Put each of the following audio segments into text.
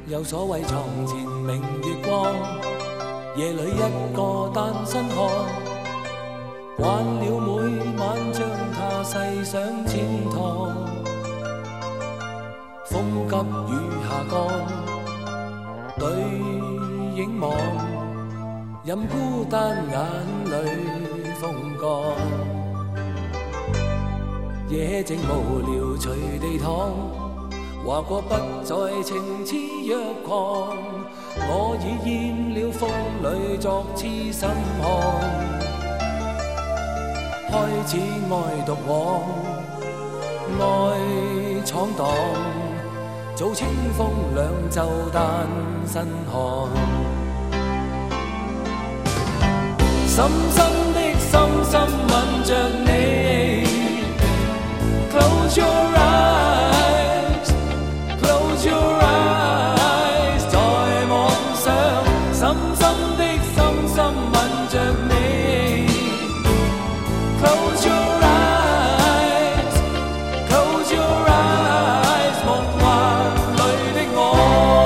有所谓床前明月光，夜里一个单身汉，惯了每晚将他细想浅谈。风急雨下降，对影望，任孤单眼里风干。夜静无聊随地躺，话过不再情痴若狂，我已厌了风里作痴心汉。开始爱独往，爱闯荡，早清风两袖单身汉。深深的深深吻着你。Close your eyes, close your eyes， 在妄想，深深的深深吻着你。Close your eyes, close your eyes， 夢幻裏的我。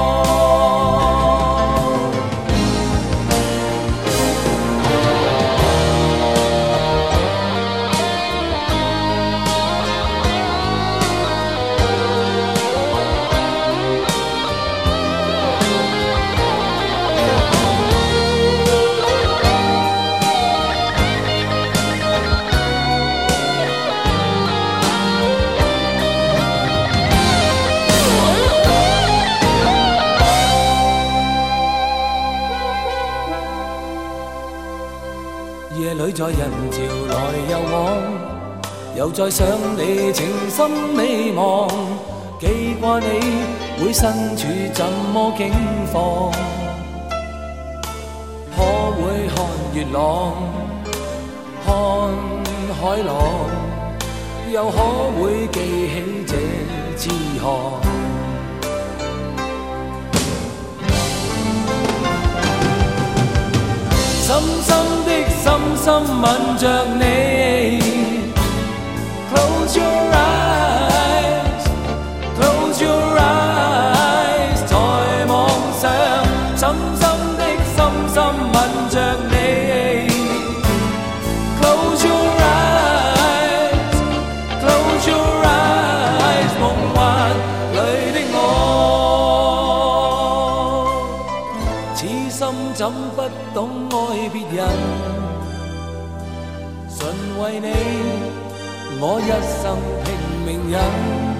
夜里在人潮來又往，又再想你情深美望，記掛你會身處怎麼境況？可會看月朗，看海浪，又可會記起這痴漢？深深的深深吻着你。Close your eyes, close your eyes， 在妄想，深深的深深吻着你。Close your eyes, close your eyes， 夢幻裏的我，此心怎不懂愛別人？純為你，我一生拼命忍。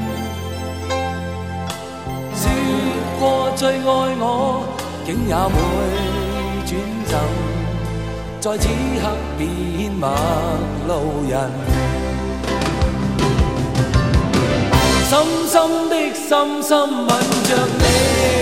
說過最愛我，竟也會轉贈，在此刻變陌路人。深深的深深吻着你。